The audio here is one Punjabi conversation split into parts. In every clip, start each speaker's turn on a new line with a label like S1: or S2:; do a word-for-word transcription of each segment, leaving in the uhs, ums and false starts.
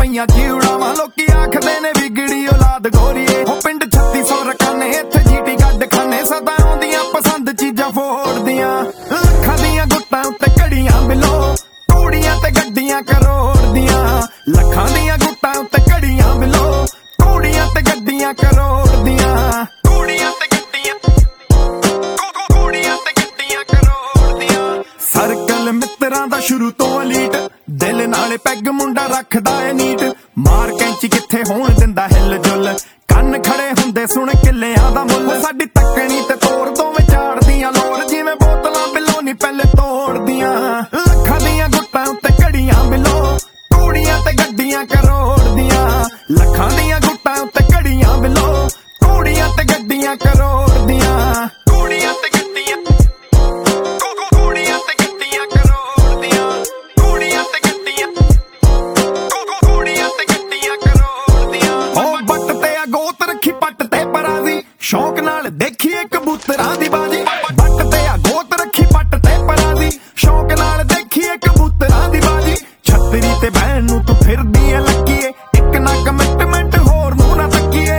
S1: ਪਈਆਂ ਚੀੜਾਵਾਂ ਲੋਕੀ ਆਖਦੇ ਨੇ ਵਿਗੜੀ ਔਲਾਦ ਗੋਰੀਏ ਉਹ ਪਿੰਡ ਛੱਤੀ ਸੌ ਰਕਾਨੇ ਇੱਥੇ ਜੀਟੀ ਗੱਡ ਖਾਨੇ ਸਦਾ ਆਉਂਦੀਆਂ ਪਸੰਦ ਚੀਜ਼ਾਂ ਫੋੜਦੀਆਂ ਲੱਖਾਂ ਦੀਆਂ ਗੁੱਟਾਂ ਉੱਤੇ ਘੜੀਆਂ ਬਿਲੋ ਕੁੜੀਆਂ ਤੇ ਗੱਡੀਆਂ ਕਰੋੜ ਦੀਆਂ ਲੱਖਾਂ ਦੀਆਂ ਗੁੱਟਾਂ ਉੱਤੇ ਘੜੀਆਂ ਬਿਲੋ ਕੁੜੀਆਂ ਤੇ ਗੱਡੀਆਂ ਕਰੋੜ ਦੀਆਂ ਕੁੜੀਆਂ ਤੇ ਗੱਡੀਆਂ ਕੁੜੀਆਂ ਤੇ ਗੱਡੀਆਂ ਕਰੋੜ ਦੀਆਂ ਸਰਕਲ ਮਿੱਤਰਾਂ ਦਾ ਸ਼ੁਰੂ ਤੋਂ ਅਲੀਟ ਦਿਲ ਨਾਲੇ ਪੈਗ ਮੁੰਡਾ ਰੱਖਦਾ ਏ ਨੀਟ ਮਾਰ ਕੈਂਚੀ ਕਿੱਥੇ ਹੋਣ ਦਿੰਦਾ ਹਿੱਲ ਜੁੱਲ ਕੰਨ ਖੜੇ ਹੁੰਦੇ ਸੁਣ ਕਿੱਲਿਆਂ ਦਾ ਮੁੱਲ ਸਾਡੀ ਤੱਕਣੀ ਤੇ ਤੋੜ ਦੋਵੇਂ ਝਾੜਦੀਆਂ ਲੋੜ ਜਿਵੇਂ ਬੋਤਲਾਂ ਬਿੱਲੋ ਨੀ ਪਹਿਲੇ ਤੋੜਦੀਆਂ ਲੱਖਾਂ ਦੀਆਂ ਗੁੱਟਾਂ ਉੱਤੇ ਘੜੀਆਂ ਬਿੱਲੋ ਕੁੜੀਆਂ ਤੇ ਗੱਡੀਆਂ ਕਰੋੜ ਦੀਆਂ ਲੱਖਾਂ ਦੀਆਂ ਗੁੱਟਾਂ ਉੱਤੇ ਘੜੀਆਂ ਬਿੱਲੋ ਕੁੜੀਆਂ ਤੇ ਗੱਡੀਆਂ ਕਰੋੜ ਦੀਆਂ ਕੁੜੀਆਂ ਤੇ ਗੱਡੀਆਂ ਕੁੜੀਆਂ ਤੇ ਗੱਡੀਆਂ ਕਰੋੜ ਦੀਆਂ ਕੁੜੀਆਂ ਤੇ ਗੱਡੀਆਂ ਕੁੜੀਆਂ ਤੇ ਗੱਡੀਆਂ ਕਰੋੜ ਦੀਆਂ ਉਹ ਬੱਟ ਤੇ ਆ ਗੋਤ ਰੱਖੀ ਪੱਟ ਤੇ ਪਰਾਜ਼ੀ ਸ਼ੌਕ ਨਾਲ ਦੇਖੀਏ ਕਬੂਤਰਾਂ ਦੀ ਬਾਜੀ ਬੱਟ ਤੇ ਆ ਗੋਤ ਰੱਖੀ ਪੱਟ ਤੇ ਪਰਾਜ਼ੀ ਸ਼ੌਕ ਨਾਲ ਦੇਖੀਏ ਕਬੂਤਰਾਂ ਦੀ ਬਾਜੀ ਛਤਰੀ ਤੇ ਬਹਿਣ ਨੂੰ ਤੂੰ ਫਿਰਦੀ ਏ ਲੱਗੀਏ ਇੱਕ ਨਾ ਕਮਿਟਮੈਂਟ ਹੋਰ ਨੂੰ ਨਾ ਤੱਕੀਏ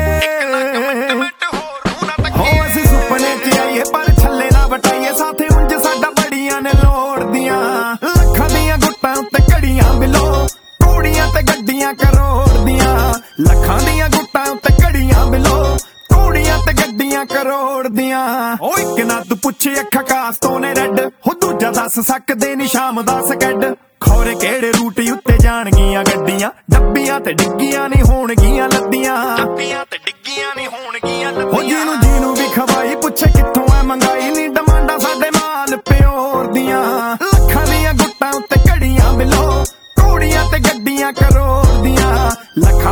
S1: ਹੋ ਅਸੀਂ ਸੁਪਨੇ ਚ ਆਈਏ ਪਰ ਛੱਲੇ ਨਾ ਵਟਾਈਏ ਸਾਥੇ ਉਂਝ ਸਾਡਾ ਬੜੀਆਂ ਨੇ ਲੋੜਦੀਆਂ ਲੱਖਾਂ ਦੀਆਂ ਗੁੱਟਾਂ ਉੱਤੇ ਘੜੀਆਂ ਬਿਲੋ ਕੁੜੀਆਂ ਤੇ ਗੱਡੀਆਂ ਕਰੋੜ ਦੀਆਂ ਲੱਖਾਂ ਦੀਆਂ ਗੁੱਟਾਂ ਉੱਤੇ ਘੜੀਆਂ ਬਿਲੋ ਕੁੜੀਆਂ ਤੇ ਗੱਡੀਆਂ ਕਰੋੜ ਦੀਆਂ ਓ ਇੱਕ ਨਾ ਤੂੰ ਪੁੱਛੇ ਅੱਖਾਂ ਕਾਸ ਤੋਂ ਨੇ ਰੈੱਡ ਹੋ ਦੂਜਾ ਦੱਸ ਸਕਦੇ ਨੀ ਸ਼ਾਮ ਦਾ ਸਕੈਡ ਖੋਰੇ ਕਿਹੜੇ ਰੂਟ ਉੱਤੇ ਜਾਣਗੀਆਂ ਗੱਡੀਆਂ ਡੱਬੀਆਂ ਤੇ ਡਿੱਗੀਆਂ ਨਹੀਂ ਹੋਣਗੀਆਂ ਲੱਦੀਆਂ ਡੱਬੀਆਂ ਤੇ ਡਿੱਗੀਆਂ ਨਹੀਂ ਹੋਣਗੀਆਂ ਲੱਦੀਆਂ ਹੋ ਜਿਹਨੂੰ ਜਿਹਨੂੰ ਵੀ ਖਵਾਈ ਪੁੱਛੇ ਕਿੱਥੋਂ ਐ ਮੰਗਾਈ ਨੀ ਡਿਮਾਂਡਾਂ ਸਾਡੇ ਮਾਲ ਪਿਓਰ ਦੀਆਂ ਲੱਖਾਂ ਦੀਆਂ ਗੁੱਟਾਂ ਉੱਤੇ ਘੜੀਆਂ ਬਿਲੋ ਕੁੜੀਆਂ ਤੇ ਗੱਡੀਆਂ ਕਰੋੜ ਦੀਆਂ ਲੱਖਾਂ